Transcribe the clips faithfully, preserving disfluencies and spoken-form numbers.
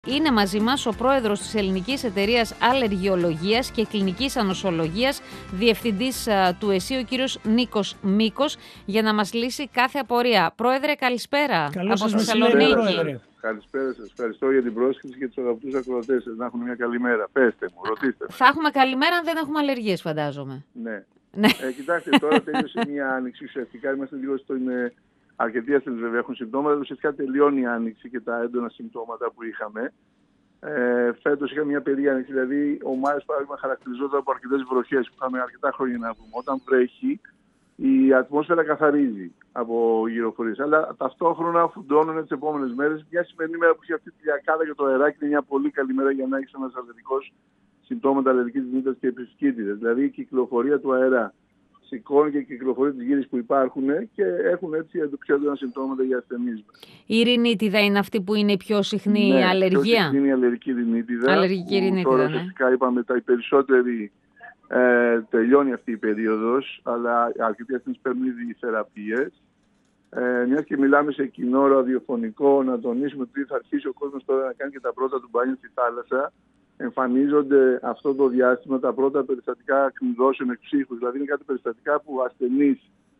Είναι μαζί μας ο πρόεδρος της Ελληνικής Εταιρείας Αλλεργιολογίας και Κλινικής Ανοσολογίας, διευθυντής του ΕΣΥ, ο κύριος Νίκος Μίκος, για να μας λύσει κάθε απορία. Πρόεδρε, καλησπέρα. Καλώς σας Θεσσαλονίκη. Πρόεδρε. Καλησπέρα σας. Ευχαριστώ για την πρόσκληση και τους αγαπητούς ακροατές σας. Να έχουν μια καλή μέρα. Πέστε μου, ρωτήστε. Θα έχουμε καλή μέρα αν δεν έχουμε αλλεργίες, φαντάζομαι. Ναι. ναι. Ε, κοιτάξτε, τώρα τέλειωσε μια άνοιξη. Ουσιαστικά είμαστε λίγο στο είναι. Αρκετοί ασθενείς βέβαια έχουν συμπτώματα. Ουσιαστικά τελειώνει η άνοιξη και τα έντονα συμπτώματα που είχαμε. Ε, φέτος είχαμε μια περί άνοιξη. Δηλαδή, ο Μάιος παράδειγμα χαρακτηριζόταν από αρκετές βροχές που είχαμε αρκετά χρόνια να πούμε. Όταν βρέχει, η ατμόσφαιρα καθαρίζει από γυροφορίες. Αλλά ταυτόχρονα φουντώνουν τις επόμενες μέρες. Μια σημερινή μέρα που έχει αυτή τη λιακάδα και το αεράκι είναι μια πολύ καλή μέρα για να έχει ένας αλλεργικός συμπτώματα αλλεργικής ρινίτιδας και επισχύτιδας. Δηλαδή, η κυκλοφορία του αέρα σηκώνει και η κυκλοφορία της γύρης που υπάρχουν και έχουν έτσι πιο έντονα συμπτώματα για ασθενείς. Η ρινίτιδα είναι αυτή που είναι η πιο συχνή ναι, αλλεργία. Πιο συχνή είναι η αλλεργική ρινίτιδα. Αλλεργική ρινίτιδα, τώρα ναι. φυσικά είπαμε τα οι περισσότεροι ε, τελειώνει αυτή η περίοδος, αλλά αρκετοί ασθενείς παίρνουν ήδη θεραπείες. Ε, μιας και μιλάμε σε κοινό ραδιοφωνικό, να τονίσουμε ότι θα αρχίσει ο κόσμος τώρα να κάνει και τα πρώτα του μπάνια στη θάλασσα. Εμφανίζονται αυτό το διάστημα τα πρώτα περιστατικά κνηδώσεων εκ ψύχους. Δηλαδή είναι κάτι περιστατικά που ασθενείς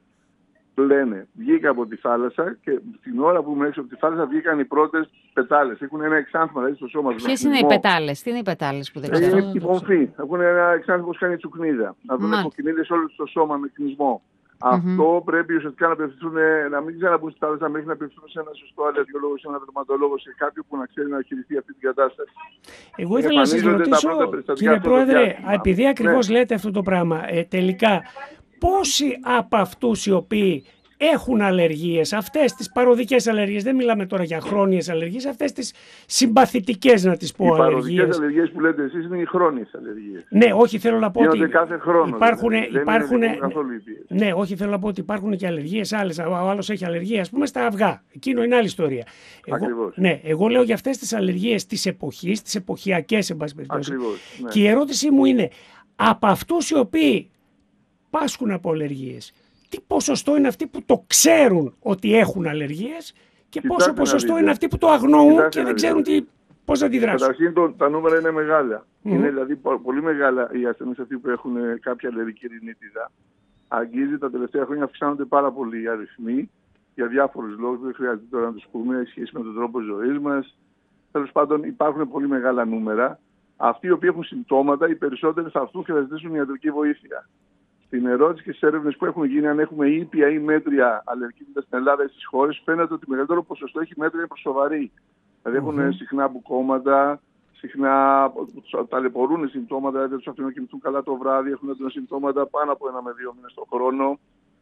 λένε βγήκα από τη θάλασσα και την ώρα που ήμουν έξω από τη θάλασσα βγήκαν οι πρώτες πετάλες. Έχουν ένα εξάνθημα δηλαδή στο σώμα τους. Ποιες είναι οι πετάλες, τι είναι οι πετάλες που δεν ξέρω. Ε, η πομφή. Έχουν ένα εξάνθημα που κάνει τσουκνίδα. Να δουν υποκινίδες όλο το σώμα με κνισμό. Mm-hmm. Αυτό πρέπει ουσιαστικά να απευθυνθούν, να μην ξαναμπούν στη θάλασσα μέχρι να απευθυνθούν σε ένα σωστό αλλεργιολόγο, σε ένα δερματολόγο, σε κάποιον που να ξέρει να χειριστεί αυτή την κατάσταση. Εγώ ήθελα να σας ρωτήσω, κύριε Πρόεδρε, επειδή ακριβώς ναι. λέτε αυτό το πράγμα, ε, τελικά πόσοι από αυτούς οι οποίοι έχουν αλλεργίες, αυτές τις παροδικές αλλεργίες, δεν μιλάμε τώρα για χρόνιες αλλεργίες, αυτές τις συμπαθητικές να τις πω οι αλλεργίες. Οι παροδικές αλλεργίες που λέτε εσείς είναι οι χρόνιες αλλεργίες. Ναι, όχι θέλω να πω ότι κάθε χρόνο, υπάρχουν, δηλαδή. υπάρχουν, υπάρχουν ναι, όχι θέλω να πω ότι υπάρχουν και αλλεργίες άλλες, ο άλλος έχει αλλεργία, ας πούμε στα αυγά, εκείνο είναι άλλη ιστορία. Εγώ, ναι, εγώ λέω για αυτές τις αλλεργίες της εποχής, τις εποχιακές εν πάση περιπτώσει. Ναι. Και η ερώτησή μου είναι, από αυτούς οι οποίοι πάσχουν από αλλεργίες, τι ποσοστό είναι αυτοί που το ξέρουν ότι έχουν αλλεργίες και Κοιτάξτε πόσο ποσοστό είναι αυτοί που το αγνοούν Κοιτάξτε και δεν ξέρουν τι, πώς να αντιδράσουν. Καταρχήν το, τα νούμερα είναι μεγάλα. Mm. Είναι δηλαδή πολύ μεγάλα οι ασθενείς αυτοί που έχουν κάποια αλλεργική ρινίτιδα. Αγγίζει τα τελευταία χρόνια αυξάνονται πάρα πολύ οι αριθμοί για διάφορους λόγους. Δεν χρειάζεται τώρα να τους πούμε, έχει σχέση με τον τρόπο ζωής μας. Τέλος πάντων υπάρχουν πολύ μεγάλα νούμερα. Αυτοί οι οποίοι έχουν συμπτώματα, οι περισσότεροι θα έρθουν και θα ζητήσουν ιατρική βοήθεια. Στην ερώτηση και στις έρευνες που έχουν γίνει, αν έχουμε ήπια ή μέτρια αλλεργικότητα στην Ελλάδα ή στις χώρες, φαίνεται ότι το μεγαλύτερο ποσοστό έχει μέτρια προς σοβαρή. Δηλαδή έχουν mm-hmm. συχνά μπουκώματα, συχνά ταλαιπωρούν συμπτώματα, δεν τους αφήνουν να κοιμηθούν καλά το βράδυ, έχουν έντονα συμπτώματα πάνω από ένα με δύο μήνες το χρόνο.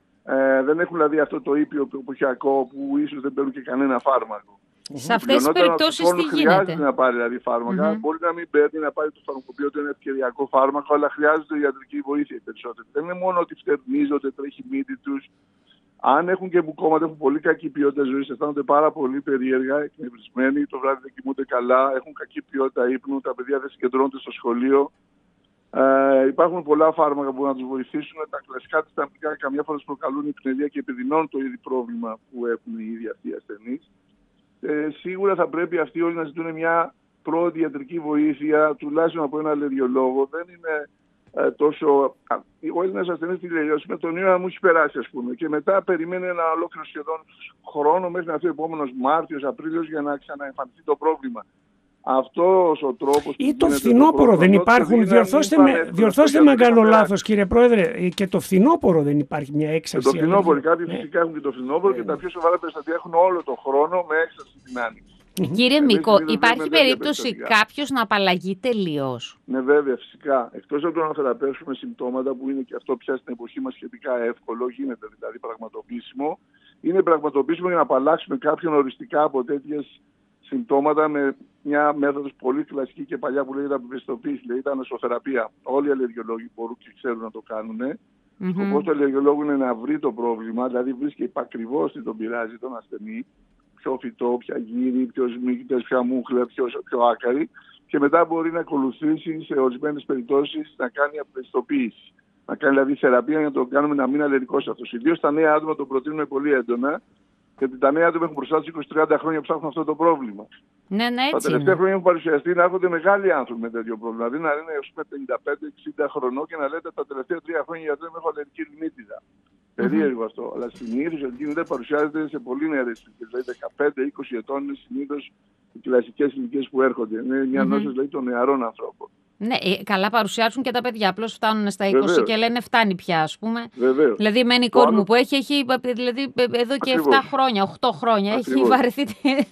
Ε, δεν έχουν δηλαδή αυτό το ήπιο το εποχιακό που ίσως δεν παίρνουν και κανένα φάρμακο. Σε αυτές τις περιπτώσεις τι γίνεται. Χρειάζεται να πάρει δηλαδή φάρμακα. Mm-hmm. Μπορεί να μην παίρνει να πάρει το φαρμακοποιό, το είναι ευκαιριακό φάρμακο, αλλά χρειάζεται ιατρική βοήθεια οι περισσότεροι. Δεν είναι μόνο ότι φτερνίζονται, τρέχει μύτη τους. Αν έχουν και μπουκώματα, έχουν πολύ κακή ποιότητα ζωής, αισθάνονται πάρα πολύ περίεργα, εκνευρισμένοι, το βράδυ δεν κοιμούνται καλά, έχουν κακή ποιότητα ύπνου, τα παιδιά δεν συγκεντρώνονται στο σχολείο. Ε, υπάρχουν πολλά φάρμακα που μπορούν να τους βοηθήσουν. Τα κλασικά της ταμπικά καμιά φορά προκαλούν υπνελία και επιδεινώνουν το ίδιο πρόβλημα που έχουν οι ίδιοι αυτοί οι ασθενείς. Ε, σίγουρα θα πρέπει αυτοί όλοι να ζητούν μια πρώτη ιατρική βοήθεια, τουλάχιστον από ένα αλλεργιολόγο. Δεν είναι ε, τόσο. Ο Έλληνας ασθενής τι λέει, με τον ιό μου έχει περάσει, ας πούμε, και μετά περιμένει ένα ολόκληρο σχεδόν χρόνο μέχρι να έρθει ο επόμενος Μάρτιος, Απρίλιος για να ξαναεμφανιστεί το πρόβλημα. Αυτός ο τρόπος. Ή το φθινόπωρο δεν υπάρχουν. Διορθώστε με, διορθώστε με αν κάνω λάθος, κύριε Πρόεδρε. Και το φθινόπωρο δεν υπάρχει μια έξαρση. Το φθινόπωρο. Κάποιοι ναι. φυσικά έχουν και το φθινόπωρο ναι. και τα πιο σοβαρά περιστατικά έχουν όλο τον χρόνο με έξαρση την άνοιξη. Κύριε Μίκο, υπάρχει περίπτωση κάποιος να απαλλαγεί τελείως? Ναι, βέβαια, φυσικά. Εκτός από το να θεραπεύσουμε συμπτώματα που είναι και αυτό πια στην εποχή μας σχετικά εύκολο, γίνεται δηλαδή πραγματοποιήσιμο, είναι πραγματοποιήσιμο για να απαλλάξουμε κάποιον οριστικά από τέτοιες συμπτώματα με μια μέθοδος πολύ κλασική και παλιά που λέγεται απευαισθητοποίηση, λέγεται ανοσοθεραπεία. Όλοι οι αλλεργιολόγοι μπορούν και ξέρουν να το κάνουν. Mm-hmm. Σκοπός του αλλεργιολόγου είναι να βρει το πρόβλημα, δηλαδή βρίσκει ακριβώς τι τον πειράζει τον ασθενή, ποιο φυτό, ποια γύρι, ποιος μύκητες, ποια μούχλα, ποιο, ποιο άκαρη, και μετά μπορεί να ακολουθήσει σε ορισμένες περιπτώσεις να κάνει απευαισθητοποίηση. Να κάνει δηλαδή θεραπεία για να τον κάνουμε να μην αλλεργικός αυτός. Ιδίως στα νέα άτομα το προτείνουμε πολύ έντονα. Γιατί τα νέα άτομα έχουν μπροστά τους είκοσι με τριάντα χρόνια που ψάχνουν αυτό το πρόβλημα. Ναι, ναι, έτσι. Τα τελευταία χρόνια έχουν παρουσιαστεί να έρχονται μεγάλοι άνθρωποι με τέτοιο πρόβλημα. Δηλαδή να είναι έως πενήντα πέντε εξήντα χρονών και να λέτε τα τελευταία τρία χρόνια γιατί δεν έχω αλλεργική ρινίτιδα. Mm-hmm. Περίεργο αυτό. Αλλά συνήθως η αλλεργική ρινίτιδα παρουσιάζεται σε πολύ νεαρές ηλικίες. Δηλαδή δεκαπέντε είκοσι ετών είναι συνήθως οι κλασικές ηλικίες που έρχονται. Είναι μια mm-hmm. νόσος δηλαδή των νεαρών ανθρώπων. Ναι, καλά παρουσιάζουν και τα παιδιά. Απλώς φτάνουν στα είκοσι Βεβαίως. Και λένε φτάνει πια, ας πούμε. Βεβαίως. Δηλαδή, μένει η κόρη μου που έχει, έχει δηλαδή, εδώ και Ακριβώς. επτά χρόνια, οκτώ χρόνια. Ακριβώς. Έχει βαρεθεί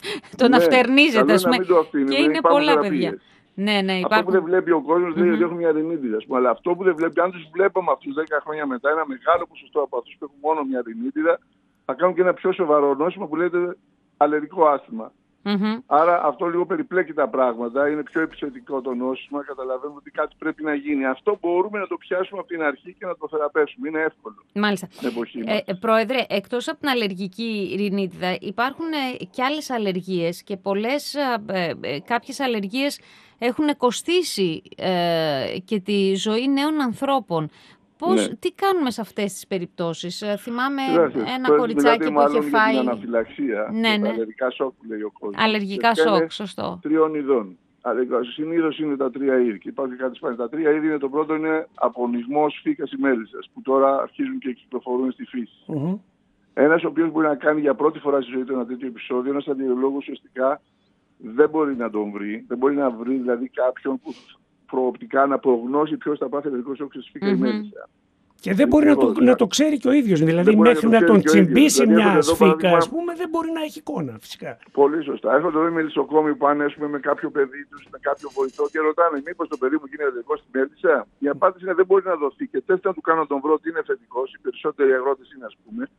το να ναι, φτερνίζεται, ας πούμε. Και είναι πολλά θεραπείες. Παιδιά. Ναι, ναι, υπάρχουν... Αυτό που δεν βλέπει ο κόσμος mm-hmm. λέει ότι έχουν μια ρινίτιδα. Αλλά αυτό που δεν βλέπει, αν τους βλέπουμε αυτούς δέκα χρόνια μετά, ένα μεγάλο ποσοστό από αυτούς που έχουν μόνο μια ρινίτιδα, θα κάνουν και ένα πιο σοβαρό νόσημα που λέγεται αλλεργικό άσθημα. Mm-hmm. Άρα αυτό λίγο περιπλέκει τα πράγματα, είναι πιο επεισοδικό το νόσημα, καταλαβαίνουμε ότι κάτι πρέπει να γίνει. Αυτό μπορούμε να το πιάσουμε από την αρχή και να το θεραπεύσουμε. Είναι εύκολο. Μάλιστα. Ε, πρόεδρε, εκτός από την αλλεργική ρινίτιδα υπάρχουν ε, και άλλες αλλεργίες και πολλές, ε, ε, κάποιες αλλεργίες έχουν κοστίσει ε, και τη ζωή νέων ανθρώπων. Πώς, ναι. Τι κάνουμε σε αυτές τις περιπτώσεις? Θυμάμαι Λάσεις, ένα κοριτσάκι που είχε φάει... Την αναφυλαξία, ναι, ναι. τα αλλεργικά σοκ που λέει ο κόσμος. Αλλεργικά σοκ, σωστό. Τριών ειδών. Συνήθως είναι τα τρία είδη και υπάρχει κάτι σπάνιο. Τα τρία είδη είναι το πρώτο είναι απονιγμός φύκας ή μέλισσας που τώρα αρχίζουν και κυκλοφορούν στη φύση. Mm-hmm. Ένας ο οποίος μπορεί να κάνει για πρώτη φορά στη ζωή του ένα τέτοιο επεισόδιο, ένας αντιολόγος ουσιαστικά δεν μπορεί να τον βρει, δεν μπορεί να βρει δηλαδή κάποιον που προοπτικά να προγνώσει ποιος θα πάθει αλλεργικό σοκ στη φύκα ή μέλισσα. Και δεν μπορεί να το, να το ξέρει και ο ίδιος. Δηλαδή μέχρι να, να τον τσιμπήσει δηλαδή, μια σφίκα, ας πούμε, δεν μπορεί να έχει εικόνα φυσικά. Πολύ σωστά. Έρχονται εδώ οι μελισσοκόμοι που πάνε με κάποιο παιδί τους, με κάποιο βοηθό και ρωτάνε μήπως το παιδί μου γίνει αλλεργικό στη μέλισσα. Η απάντηση είναι δεν μπορεί να δοθεί. Και τεστ να του κάνω να τον βρω ότι είναι θετικός, οι περισσότεροι αγρότες είναι ας πούμε.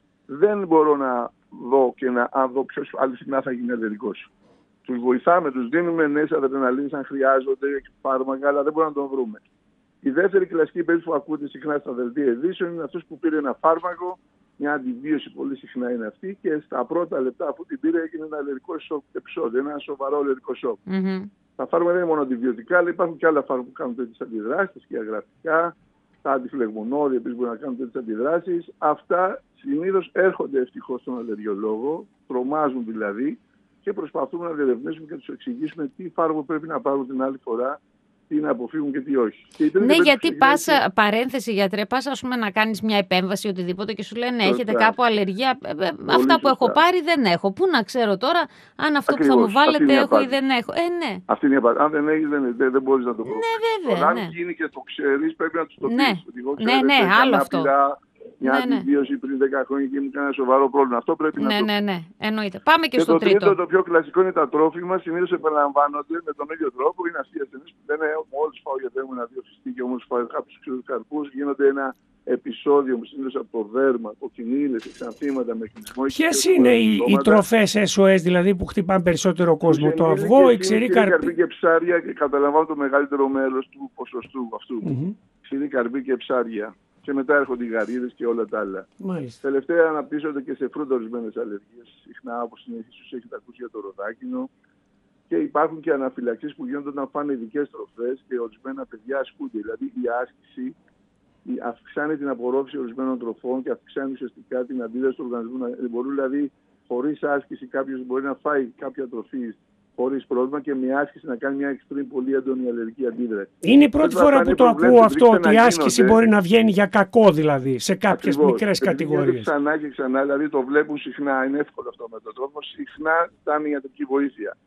Δεν μπορώ να δω και να αν δω ποιος αληθινά θα γίνει αλλεργικός. Τους βοηθάμε, τους δίνουμε νέες αδρεναλίνες αν χρειάζονται, φάρμακα, αλλά δεν μπορούμε να τον βρούμε. Η δεύτερη κλασική περίπτωση που ακούτε συχνά στα δελτία ειδήσεων είναι αυτός που πήρε ένα φάρμακο, μια αντιβίωση πολύ συχνά είναι αυτή και στα πρώτα λεπτά αφού την πήρε έγινε ένα αλλεργικό σοκ επεισόδιο, ένα σοβαρό αλλεργικό σοκ. Mm-hmm. Τα φάρμακα δεν είναι μόνο αντιβιωτικά, αλλά υπάρχουν και άλλα φάρμακα που κάνουν τέτοιες αντιδράσεις, και αγραφικά, τα αντιφλεγμονώδη επίσης μπορούν να κάνουν τέτοιες αντιδράσεις. Αυτά συνήθως έρχονται ευτυχώς στον αλλεργιολόγο, τρομάζουν δηλαδή. Και προσπαθούμε να διερευνήσουμε και να τους εξηγήσουμε τι φάρμακο πρέπει να πάρουν την άλλη φορά, τι να αποφύγουν και τι όχι. Και ναι, γιατί πας, έτσι... παρένθεση γιατρέ, πας ας πούμε να κάνεις μια επέμβαση οτιδήποτε και σου λένε σωστά. Έχετε κάπου αλλεργία. Πολύ αυτά σωστά. Που έχω πάρει δεν έχω. Πού να ξέρω τώρα αν αυτό Ακριβώς. Που θα μου βάλετε έχω ή δεν έχω. Ε, ναι. Αυτή είναι η απάντηση. Αν δεν έχεις δεν, δεν, δεν μπορείς να το βρεις. Ναι, βέβαια. Αν ναι. γίνει και το ξέρεις πρέπει να τους το πεις. Ναι, ναι, ναι, άλλο αυτό. Μια ναι, αντιβίωση ναι. πριν δέκα χρόνια και μου έκανε ένα σοβαρό πρόβλημα. Αυτό πρέπει ναι, να το... Ναι, ναι, εννοείται. Πάμε και, και στο το τρίτο. τρίτο. Το πιο κλασικό είναι τα τρόφιμα. Συνήθως επαναλαμβάνονται με τον ίδιο τρόπο. Είναι αυτοί οι ασθενείς που λένε μόλις φάω γιατί έχουν ένα-δύο φυστή και μόλις φάω κάποιους ξύλους καρπούς. Γίνονται ένα επεισόδιο συνήθως από το δέρμα, κοκκινίλες, εξανθήματα, μεκνισμό. Ποιες είναι οι, οι τροφές ες ο ες δηλαδή που χτυπάνε περισσότερο κόσμο? Το αυγό, η ξηρή καρπή και ψάρια και καταλαμβάνω το μεγαλύτερο μέρος του ποσοστού αυτού. Ξηρή καρπή και ψάρια. Και μετά έρχονται οι γαρίδες και όλα τα άλλα. Μάλιστα. Τελευταία αναπτύσσονται και σε φρούτα ορισμένες αλλεργίες. Συχνά, όπως ίσως έχετε ακούσει για το ροδάκινο. Και υπάρχουν και αναφυλαξίες που γίνονται όταν φάνε ειδικές τροφές και ορισμένα παιδιά ασκούνται. Δηλαδή η άσκηση αυξάνει την απορρόφηση ορισμένων τροφών και αυξάνει ουσιαστικά την αντίδραση του οργανισμού. Μπορούν δηλαδή χωρίς άσκηση κάποιος μπορεί να φάει κάποια τροφή χωρίς πρόβλημα και με άσκηση να κάνει μια extreme πολύ έντονη αλλεργική αντίδραση. Είναι η πρώτη φορά που το ακούω αυτό, ότι η άσκηση μπορεί να βγαίνει για κακό δηλαδή, σε κάποιες Ακριβώς. μικρές κατηγορίες. Ξανά και ξανά, δηλαδή το βλέπουν συχνά, είναι εύκολο αυτό με τον τρόπο, συχνά φτάνει η ιατρική βοήθεια.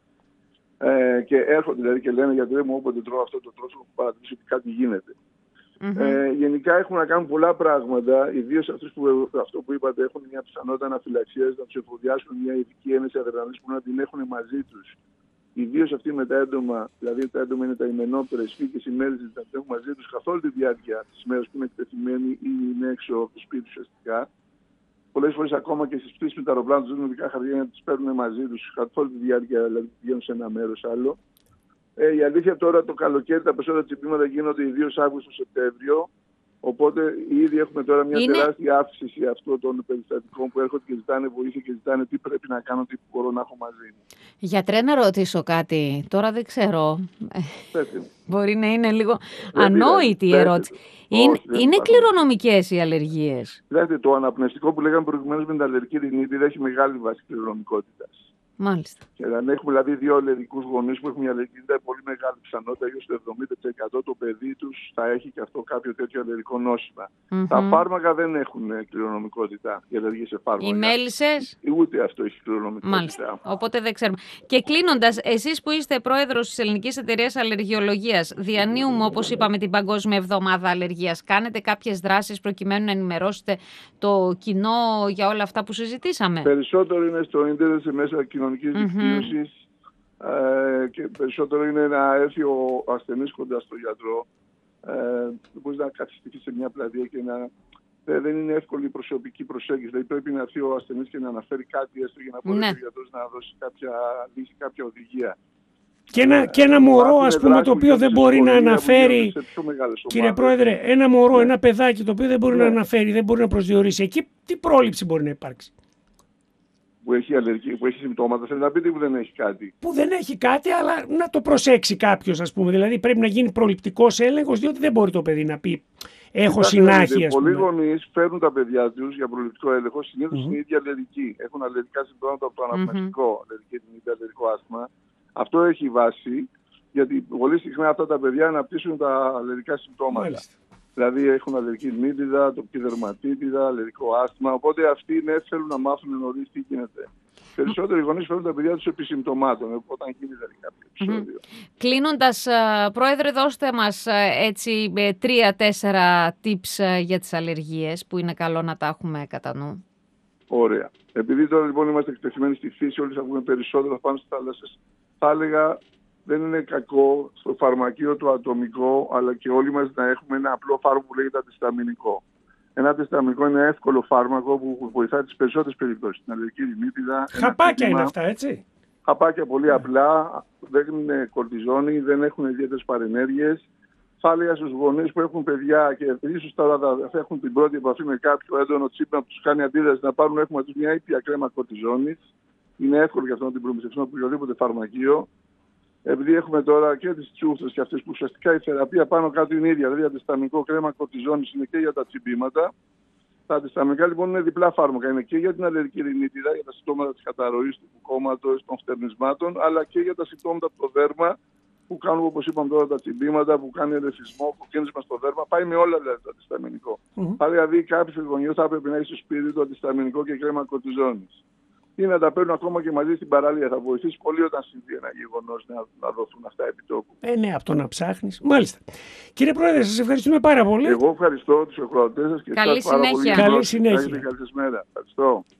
Ε, και έρχονται δηλαδή και λένε γιατί δεν μου όποτε τρώω αυτό το τρόπο που παρατηρήσω ότι κάτι γίνεται. Mm-hmm. Ε, γενικά έχουν να κάνουν πολλά πράγματα, ιδίως αυτούς που, αυτό που είπατε έχουν μια πιθανότητα αναφυλαξίας, να τους εφοδιάσουν μια ειδική ένεση αδρεναλίνης που να την έχουν μαζί τους. Ιδίως αυτοί με τα έντομα, δηλαδή τα έντομα είναι τα ημενόπτερες φύκες, οι μέλισσες, να τα έχουν μαζί τους καθ' όλη τη διάρκεια της μέρας που είναι εκτεθειμένοι ή είναι έξω από το σπίτι ουσιαστικά. Πολλές φορές ακόμα και στις πτήσεις με τα αεροπλάνα τους δίνουν ειδικά χαρτιά να τις παίρνουν μαζί τους καθ' όλη τη διάρκεια, δηλαδή πηγαίνουν σε ένα μέρος άλλο. Ε, η αλήθεια τώρα το καλοκαίρι τα περισσότερα τσιμπήματα γίνονται ιδίως Αύγουστο-Σεπτέμβριο Οπότε ήδη έχουμε τώρα μια είναι... τεράστια αύξηση αυτών των περιστατικών που έρχονται και ζητάνε βοήθεια και ζητάνε τι πρέπει να κάνω, τι μπορώ να έχω μαζί μου. Γιατρέ, να ρωτήσω κάτι. Τώρα δεν ξέρω. Πέστε. Μπορεί να είναι λίγο ανόητη η ερώτηση. Είναι, είναι κληρονομικές οι αλλεργίες? Знаете, το αναπνευστικό που λέγαμε προηγουμένως με την αλλεργική ρινίτιδα έχει μεγάλη βάση κληρονομικότητας. Μάλιστα. Και αν έχουμε δηλαδή δύο αλλεργικούς γονείς που έχουν μια αλλεργική ρινίτιδα, πολύ μεγάλη πιθανότητα, γύρω στο εβδομήντα τοις εκατό το παιδί τους θα έχει και αυτό κάποιο τέτοιο αλλεργικό νόσημα. Mm-hmm. Τα φάρμακα δεν έχουν κληρονομικότητα, οι αλλεργίες σε φάρμακα. Οι μέλισσες? Ούτε αυτό έχει κληρονομικότητα. Μάλιστα. Οπότε δεν ξέρουμε. Και κλείνοντας, εσείς που είστε πρόεδρος της Ελληνικής Εταιρείας Αλλεργιολογίας, διανύουμε, όπως είπαμε, την Παγκόσμια Εβδομάδα Αλλεργίας. Κάνετε κάποιες δράσεις προκειμένου να ενημερώσετε το κοινό για όλα αυτά που συζητήσαμε? Περισσότερο είναι στο ίντερνετ, σε μέσα κοινωνικής δικτύωσης, mm-hmm. ε, και περισσότερο είναι να έρθει ο ασθενής κοντά στο γιατρό. Ε, μπορεί να καθιστηθεί σε μια πλατεία και να. Δεν είναι εύκολη η προσωπική προσέγγιση. Δηλαδή πρέπει να έρθει ο ασθενής και να αναφέρει κάτι έστω για να μπορέσει ναι. ο γιατρός να δώσει κάποια λύση, κάποια οδηγία. Και ένα, και ένα μωρό, ας πούμε, το οποίο δεν μπορεί να αναφέρει. Κύριε Πρόεδρε, ένα μωρό, ναι. ένα παιδάκι το οποίο δεν μπορεί ναι. να αναφέρει, δεν μπορεί να προσδιορίσει. Εκεί τι πρόληψη μπορεί να υπάρξει? Που έχει αλλεργία, που έχει συμπτώματα, θέλει να πείτε που δεν έχει κάτι. Που δεν έχει κάτι, αλλά να το προσέξει κάποιος, ας πούμε. Δηλαδή πρέπει να γίνει προληπτικός έλεγχος, διότι δεν μπορεί το παιδί να πει έχω συνάχεια. Πολλοί γονείς φέρνουν τα παιδιά τους για προληπτικό έλεγχο, συνήθως mm-hmm. είναι ήδη αλλεργικοί. Έχουν αλλεργικά συμπτώματα από το αναπνευστικό, mm-hmm. αλλεργική ρινίτιδα, αλλεργικό άσθμα. Αυτό έχει βάση, γιατί πολύ συχνά αυτά τα παιδιά αναπτύσσουν τα αλλεργικά συμπτώματα. Μάλιστα. Δηλαδή έχουν αλλεργική ρινίτιδα, τοπική δερματίτιδα, αλλεργικό άσθμα. Οπότε αυτοί ναι, θέλουν να μάθουν νωρίς τι γίνεται. Περισσότεροι γονείς φέρνουν τα παιδιά τους επί συμπτωμάτων, όταν γίνει δηλαδή κάποιο επεισόδιο. Mm-hmm. Κλείνοντας, Πρόεδρε, δώστε μας έτσι τρία-τέσσερα tips για τις αλλεργίες που είναι καλό να τα έχουμε κατά νου. Ωραία. Επειδή τώρα λοιπόν είμαστε εκτεθειμένοι στη φύση, όλοι θα βγούμε περισσότερο πάνω στις θάλασσες, θα έλεγα δεν είναι κακό στο φαρμακείο το ατομικό, αλλά και όλοι μας να έχουμε ένα απλό φάρμακο που λέγεται αντισταμινικό. Ένα αντισταμινικό είναι ένα εύκολο φάρμακο που βοηθάει τις περισσότερες περιπτώσεις. Την αλλεργική ρινίτιδα. Χαπάκια είναι αυτά, έτσι. Χαπάκια πολύ απλά, δεν είναι κορτιζόνη, δεν έχουν ιδιαίτερες παρενέργειες. Θα έλεγα στους γονείς που έχουν παιδιά και ίσως τώρα θα έχουν την πρώτη επαφή με κάποιο έντονο τσίπνα που τους κάνει αντίδραση να πάρουν έχουμε τους μια ήπια κρέμα κορτιζόνης. Είναι εύκολο για αυτό να την προμηθευτούν από οποιοδήποτε φαρμακείο. Επειδή έχουμε τώρα και τις τσούφτες και αυτές που ουσιαστικά η θεραπεία πάνω κάτω είναι ίδια, δηλαδή αντισταμινικό κρέμα κορτιζόνης είναι και για τα τσιμπήματα. Τα αντισταμινικά λοιπόν είναι διπλά φάρμακα. Είναι και για την αλλεργική ρινίτιδα, για τα συμπτώματα της καταρροής του κόμματος, των φτερνισμάτων, αλλά και για τα συμπτώματα από το δέρμα που κάνουν, όπως είπαμε τώρα, τα τσιμπήματα, που κάνει ερεθισμό, που κίνησμα στο δέρμα. Πάει με όλα δηλαδή το αντισταμινικό. Mm-hmm. Άρα δηλαδή κάποιος γονιός θα έπρεπε να έχει στο σπίτι του αντισταμινικό και κρέμα κορτιζόνης. Ή να τα παίρνουν ακόμα και μαζί στην παραλία. Θα βοηθήσει πολύ όταν συμβεί ένα γεγονός να, να δοθούν αυτά επί τόπου. Ε, ναι, από το να ψάχνεις. Μάλιστα. Κύριε Πρόεδρε, σας ευχαριστούμε πάρα πολύ. Εγώ ευχαριστώ τους εκπροατές σας και καλή σας πάρα πολύ. Καλή συνέχεια. Καλή συνέχεια. Καλή συνέχεια. Ευχαριστώ.